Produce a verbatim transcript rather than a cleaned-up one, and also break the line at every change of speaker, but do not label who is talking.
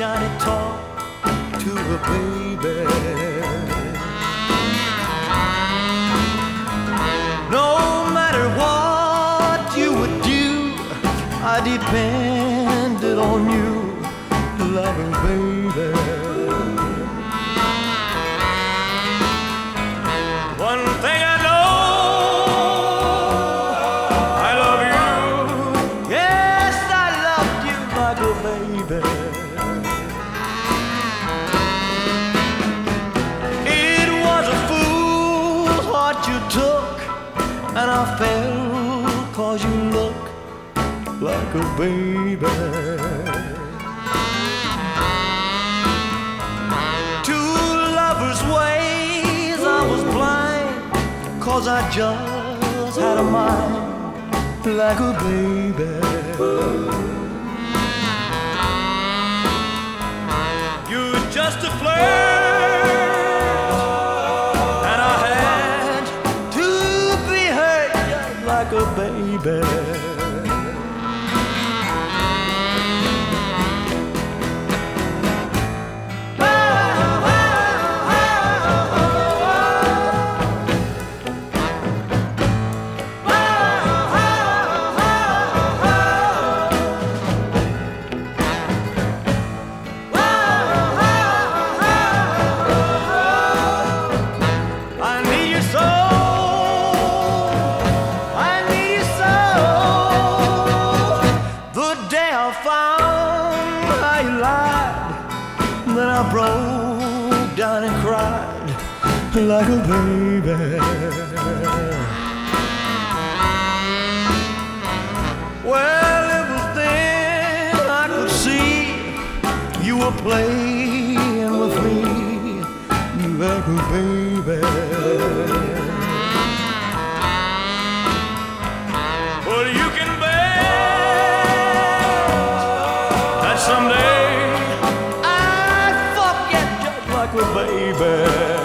shiny talk to a baby. No matter what you would do, I depended on you like a baby. One thing I know, I love you. Yes, I loved you like a baby. It was a fool's heart you took, and I fell 'cause you look like a baby. Two lovers' ways I was blind, 'cause I just had a mind like a baby. You're just a flirt, and I had to be hurt just like a baby. Then I broke down and cried like a baby. Well, it was then I could see you were playing with me like a baby. Well, you can bet that someday baby.